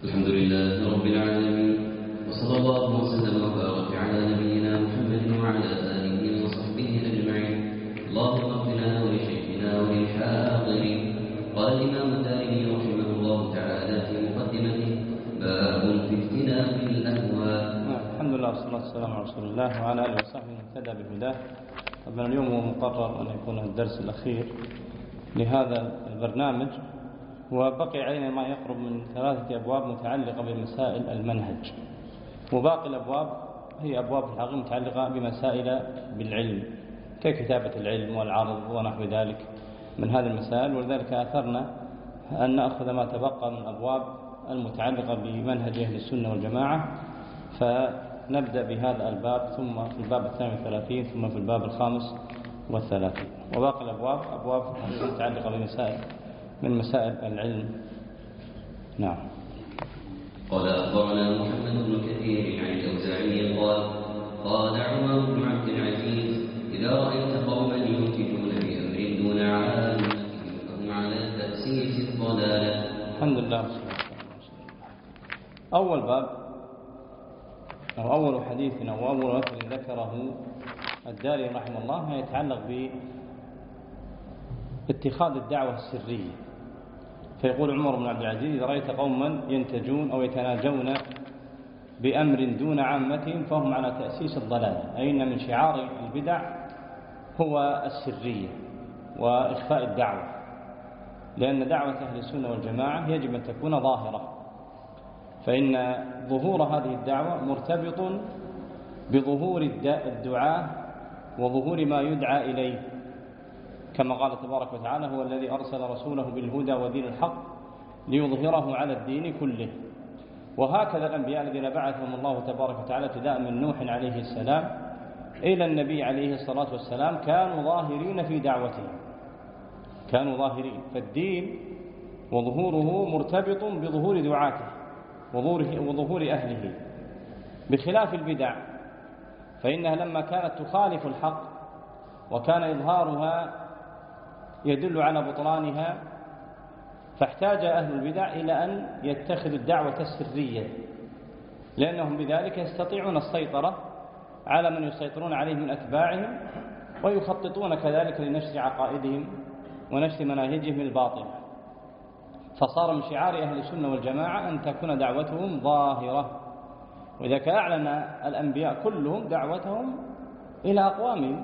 الحمد لله رب العالمين، وصلى الله وسلم وبارك على نبينا محمد وعلى آله وصحبه أجمعين. اللهم اغفر لنا ولشيخنا وللحاضرين. قال الإمام الدارمي رحمه الله تعالى في مقدمته: باب في اجتناب الأهواء. الحمد لله والصلاة والسلام على رسول الله وعلى آله وصحبه من اهتدى بهداه. طبعا اليوم هو مقرر أن يكون الدرس الأخير لهذا البرنامج، وبقي علينا ما يقرب من 3 أبواب متعلقة بمسائل المنهج، وباقي الأبواب هي أبواب في الحقيقة متعلقة بمسائل بالعلم ككتابة العلم والعرض ونحو ذلك من هذه المسائل. ولذلك أثرنا أن نأخذ ما تبقى من الأبواب المتعلقة بمنهج أهل السنة والجماعة، فنبدأ بهذا الباب، ثم في الباب 32، ثم في الباب 35، وباقي الأبواب أبواب متعلقة بمسائل من مسائل العلم. نعم. قال أخبرنا محمد بن كثير عن الأوزاعي قال عمر بن عبد العزيز: إذا رأيت قوما ينتجون بأمر دون عامتهم فهم على تأسيس الضلالة. الحمد لله. أول باب أو أول حديث أو أول مثل ذكره الدارمي رحمه الله يتعلق باتخاذ الدعوة السرية. فيقول عمر بن عبد العزيز: إذا رأيت قوما ينتجون أو يتناجون بأمر دون عامتهم فهم على تأسيس الضلالة. أي أن من شعار البدع هو السرية وإخفاء الدعوة، لأن دعوة أهل السنة والجماعة يجب أن تكون ظاهرة، فإن ظهور هذه الدعوة مرتبط بظهور الدعاة وظهور ما يدعى إليه، كما قال تبارك وتعالى: هو الذي أرسل رسوله بالهدى ودين الحق ليظهره على الدين كله. وهكذا الأنبياء الذين بعثهم الله تبارك وتعالى ابتداء من نوح عليه السلام إلى النبي عليه الصلاة والسلام كانوا ظاهرين في دعوتهم، كانوا ظاهرين، فالدين وظهوره مرتبط بظهور دعاته وظهور أهله، بخلاف البدع فإنها لما كانت تخالف الحق وكان إظهارها يدل على بطلانها فاحتاج أهل البدع إلى أن يتخذوا الدعوة السرية، لأنهم بذلك يستطيعون السيطرة على من يسيطرون عليه من أتباعهم، ويخططون كذلك لنشر عقائدهم ونشر مناهجهم الباطلة. فصار من شعار أهل السنة والجماعة أن تكون دعوتهم ظاهرة. وإذا أعلن الأنبياء كلهم دعوتهم إلى أقوامهم،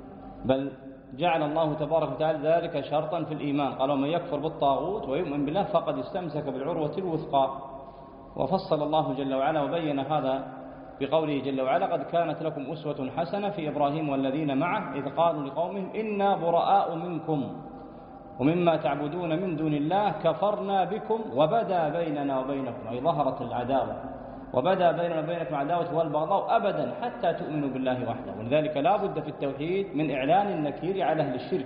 بل جعل الله تبارك وتعالى ذلك شرطا في الإيمان، قال: ومن يكفر بالطاغوت ويؤمن بالله فقد استمسك بالعروة الوثقى. وفصل الله جل وعلا وبين هذا بقوله جل وعلا: قد كانت لكم أسوة حسنة في إبراهيم والذين معه إذ قالوا لقومهم إنا براء منكم ومما تعبدون من دون الله كفرنا بكم وبدا بيننا وبينكم، أي ظهرت العداوة، وبدا بيننا وبينكم عداوة والبغضاء أبدا حتى تؤمنوا بالله وحده. ولذلك لا بد في التوحيد من إعلان النكير على أهل الشرك،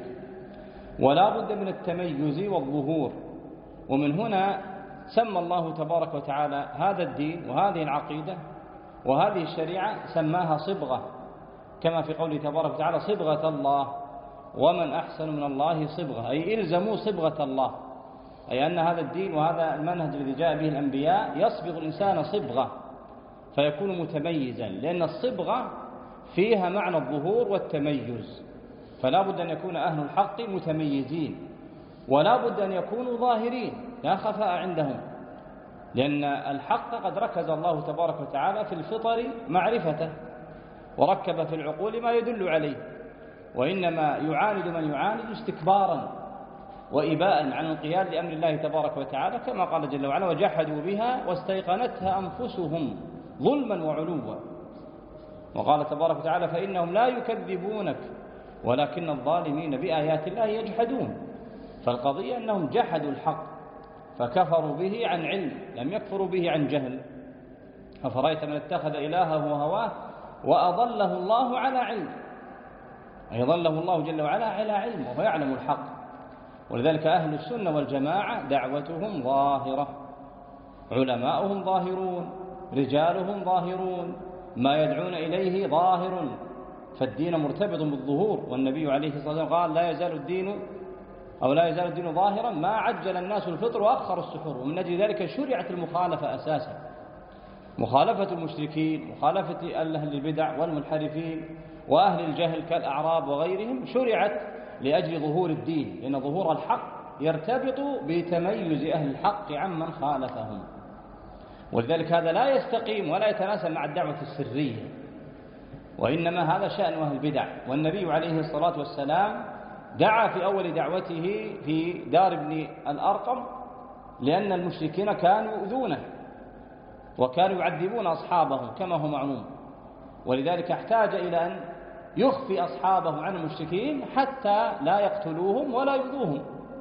ولا بد من التميز والظهور. ومن هنا سمى الله تبارك وتعالى هذا الدين وهذه العقيدة وهذه الشريعة سماها صبغة، كما في قوله تبارك وتعالى: صبغة الله ومن أحسن من الله صبغة، أي إلزموا صبغة الله، أي أن هذا الدين وهذا المنهج الذي جاء به الأنبياء يصبغ الإنسان صبغة فيكون متميزا، لأن الصبغة فيها معنى الظهور والتميز، فلا بد أن يكون أهل الحق متميزين، ولا بد أن يكونوا ظاهرين لا خفاء عندهم، لأن الحق قد ركز الله تبارك وتعالى في الفطر معرفته، وركب في العقول ما يدل عليه، وإنما يعاند من يعاند استكبارا وإباء عن القياد لأمر الله تبارك وتعالى، كما قال جل وعلا: وجحدوا بها واستيقنتها أنفسهم ظلما وعلوا. وقال تبارك وتعالى: فإنهم لا يكذبونك ولكن الظالمين بآيات الله يجحدون. فالقضية أنهم جحدوا الحق فكفروا به عن علم، لم يكفروا به عن جهل. أفرأيت من اتخذ إلهه هواه وأضله الله على علم، أي ضله الله جل وعلا على علم وهو يعلم الحق. ولذلك أهل السنة والجماعة دعوتهم ظاهرة، علماؤهم ظاهرون، رجالهم ظاهرون، ما يدعون إليه ظاهر، فالدين مرتبط بالظهور. والنبي عليه الصلاة والسلام قال: لا يزال الدين أو لا يزال الدين ظاهرا ما عجل الناس الفطر وأخروا السحور. ومن أجل ذلك شرعت المخالفة أساسا، مخالفة المشركين، مخالفة أهل البدع والمنحرفين وأهل الجهل كالأعراب وغيرهم، شرعت لأجل ظهور الدين، لأن ظهور الحق يرتبط بتميز أهل الحق عمن خالفهم. ولذلك هذا لا يستقيم ولا يتناسب مع الدعوة السرية، وإنما هذا شأن أهل البدع. والنبي عليه الصلاة والسلام دعا في أول دعوته في دار ابن الأرقم لأن المشركين كانوا يؤذونه وكانوا يعذبون أصحابهم كما هو معلوم، ولذلك احتاج إلى أن يخفي أصحابه عن المشركين حتى لا يقتلوهم ولا يؤذوهم.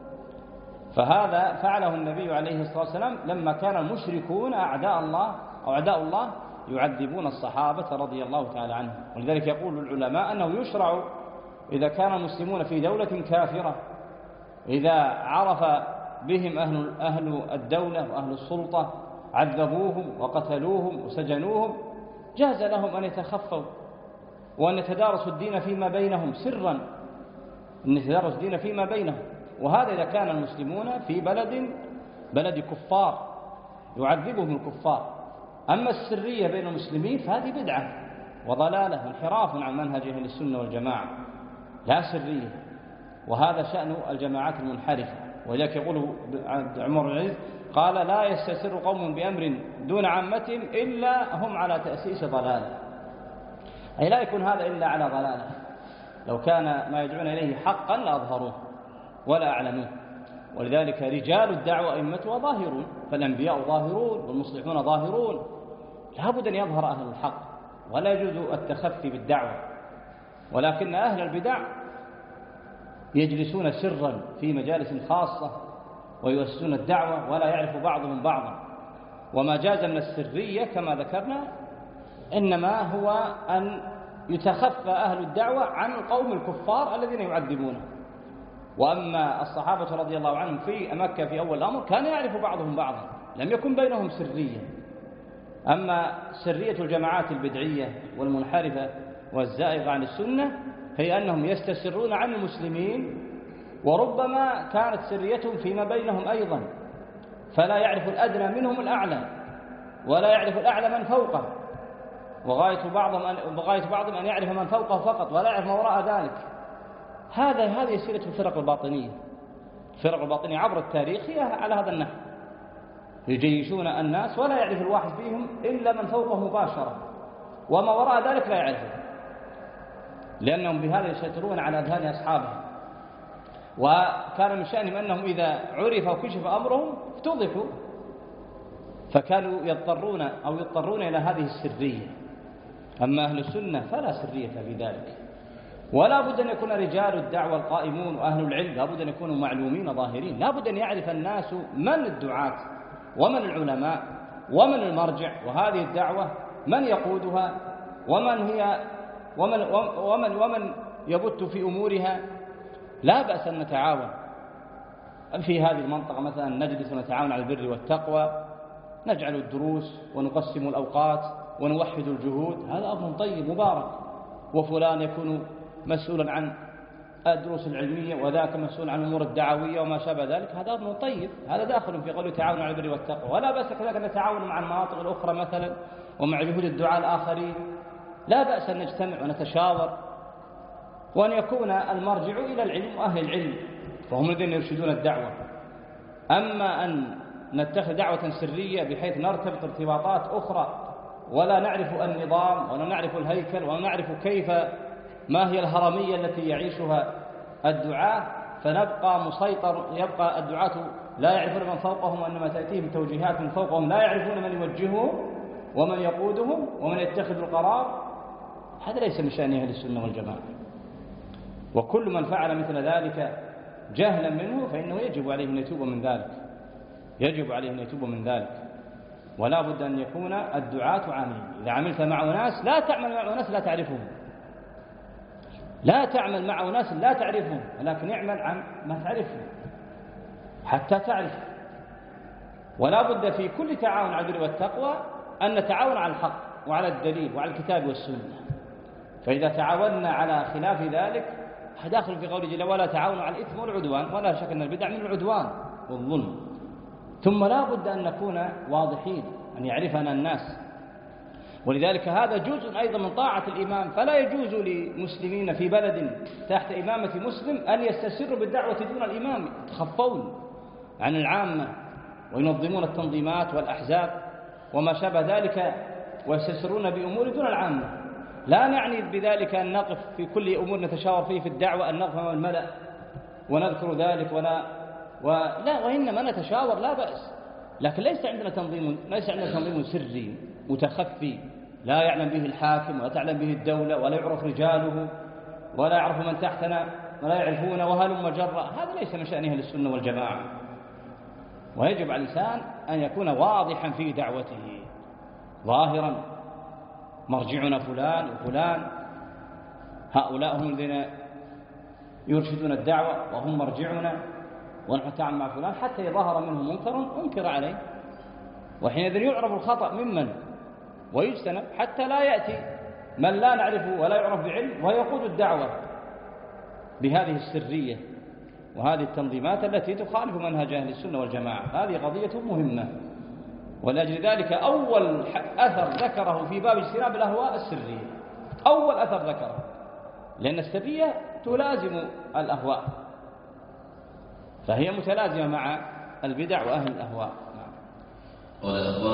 فهذا فعله النبي عليه الصلاة والسلام لما كان المشركون أعداء الله يعذبون الصحابة رضي الله تعالى عنهم. ولذلك يقول العلماء أنه يشرع إذا كان المسلمون في دولة كافرة، إذا عرف بهم أهل الدولة وأهل السلطة عذبوهم وقتلوهم وسجنوهم، جاز لهم أن يتخفوا وأن يتدارسوا الدين فيما بينهم سرا، أن يتدارسوا الدين فيما بينهم. وهذا إذا كان المسلمون في بلد كفار يعذبهم الكفار. أما السرية بين المسلمين فهذه بدعة وضلالة وانحراف عن منهج أهل السنة والجماعة، لا سرية، وهذا شأن الجماعات المنحرفة. ولذلك يقول عمر بن العزيز قال: لا يستسر قوم بأمر دون عامتهم إلا هم على تأسيس ضلالة، أي لا يكون هذا إلا على ضلالة. لو كان ما يدعون إليه حقا لأظهروه ولا أعلنوه. ولذلك رجال الدعوة أئمتها ظاهرون، فالأنبياء ظاهرون والمصلحون ظاهرون، لا بد أن يظهر أهل الحق ولا يجوز التخفي بالدعوة. ولكن أهل البدع يجلسون سرا في مجالس خاصة ويؤسسون الدعوة ولا يعرف بعضهم بعضا. وما جاز من السرية كما ذكرنا إنما هو أن يتخفى أهل الدعوة عن القوم الكفار الذين يعذبونه. وأما الصحابة رضي الله عنهم في مكة في أول الأمر كان يعرف بعضهم بعضا، لم يكن بينهم سرية. أما سرية الجماعات البدعية والمنحرفة والزائغة عن السنة هي أنهم يستسرون عن المسلمين، وربما كانت سريتهم فيما بينهم أيضا، فلا يعرف الأدنى منهم الأعلى ولا يعرف الأعلى من فوقه، وغاية بعضهم أن يعرف من فوقه فقط ولا يعرف ما وراء ذلك. هذه سيرة الفرق الباطنية. الفرق الباطنية عبر التاريخ هي على هذا النحو، يجيشون الناس ولا يعرف الواحد فيهم إلا من فوقه مباشرة، وما وراء ذلك لا يعرفه، لأنهم بهذا يسيطرون على أذهان أصحابهم. وكان من شأنهم أنهم إذا عرف وكشف أمرهم افتضحوا، فكانوا يضطرون إلى هذه السرية. أما أهل السنة فلا سرية في ذلك، ولا بد أن يكون رجال الدعوة القائمون وأهل العلم لا بد أن يكونوا معلومين ظاهرين، لا بد أن يعرف الناس من الدعاة ومن العلماء ومن المرجع، وهذه الدعوة من يقودها ومن يبت في أمورها. لا بأس أن نتعاون في هذه المنطقة، مثلا نجلس ونتعاون على البر والتقوى، نجعل الدروس ونقسم الأوقات ونوحد الجهود، هذا أمر طيب مبارك. وفلان يكون مسؤولا عن الدروس العلمية وذاك مسؤول عن الأمور الدعوية وما شابه ذلك، هذا أمر طيب، هذا داخل في قوله تعاون على البر والتقوى. ولا بأس كذلك أن نتعاون مع المناطق الأخرى مثلا ومع جهود الدعاء الآخرين، لا بأس أن نجتمع ونتشاور، وأن يكون المرجع إلى العلم وأهل العلم، فهم الذين يرشدون الدعوة. أما أن نتخذ دعوة سرية بحيث نرتبط ارتباطات أخرى ولا نعرف النظام ولا نعرف الهيكل ولا نعرف كيف ما هي الهرمية التي يعيشها الدعاة، يبقى الدعاة لا يعرفون من فوقهم، وإنما تأتيهم توجيهات من فوقهم، لا يعرفون من يوجههم ومن يقودهم ومن يتخذ القرار. هذا ليس من شأن أهل السنة والجماعة. وكل من فعل مثل ذلك جهلا منه فإنه يجب عليه أن يتوب من ذلك، ولا بد أن يكون الدعاة عاملين. إذا عملت مع أناس لا تعمل مع أناس لا تعرفهم، لا تعمل مع أناس لا تعرفهم، ولكن اعمل عن ما تعرفه حتى تعرف. ولا بد في كل تعاون على البر والتقوى أن نتعاون على الحق وعلى الدليل وعلى الكتاب والسنة. فإذا تعاوننا على خلاف ذلك داخل في قوله جل وعلا تعاونوا على الإثم والعدوان، ولا شك أن البدع من العدوان والظلم. ثم لا بد أن نكون واضحين، أن يعرفنا الناس، ولذلك هذا جزء أيضا من طاعة الإمام. فلا يجوز لمسلمين في بلد تحت إمامة مسلم أن يستسروا بالدعوة دون الإمام، يتخفون عن العامة وينظمون التنظيمات والأحزاب وما شابه ذلك ويستسرون بأمور دون العامة. لا نعني بذلك أن نقف في كل أمور نتشاور فيه في الدعوة أن نقف أمام الملأ ونذكر ذلك لا، وإنما نتشاور لا بأس، لكن ليس عندنا تنظيم سري متخفي لا يعلم به الحاكم ولا تعلم به الدولة ولا يعرف رجاله ولا يعرف من تحتنا ولا يعرفون وهلم جرا. هذا ليس من شأن أهل السنة والجماعة. ويجب على الإنسان أن يكون واضحا في دعوته ظاهرا، مرجعنا فلان وفلان، هؤلاء هم الذين يرشدون الدعوة وهم مرجعنا، ونحن نتعامل مع فلان حتى ظهر منه منكر أنكر عليه، وحينئذ يعرف الخطأ ممن ويجتنب، حتى لا يأتي من لا نعرفه ولا يعرف بعلم ويقود الدعوة بهذه السرية وهذه التنظيمات التي تخالف منهج أهل السنة والجماعة. هذه قضية مهمة، ولأجل ذلك أول أثر ذكره في باب اجتناب الأهواء السرية، أول أثر ذكره، لأن السرية تلازم الأهواء، فهي متلازمة مع البدع وأهل الأهواء.